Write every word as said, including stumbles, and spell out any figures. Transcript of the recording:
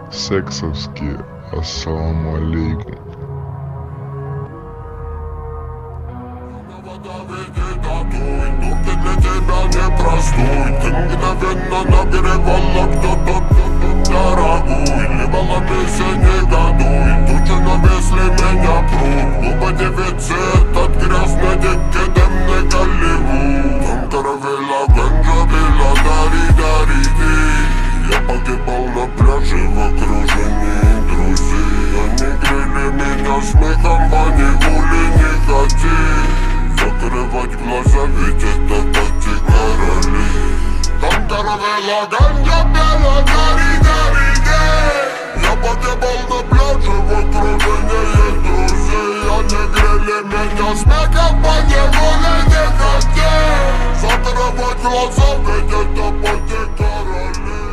Сексовские, ассаламу алейкум. Турки для тебя непростой. Ты мгновенно нагревала кто-то дорогой. Либо ломись и не годуй. Тучи навесли меня пруд. Губа дефицит от грязной дикки дымный Голливуд. Там каравелла, ганджа, била, дари, дари, ди. Я погибал на пляже в окружении друзей. Они грели меня смехом, а не гули, не хоти. Закрывать глаза, ведь это Кати короли. Там каравелла, ганджа, била, дари, дари, ди. Я погибал на пляже в окружении друзей. Они грели меня смехом, а не гули, не хоти. Закрывать глаза, ведь это Кати короли.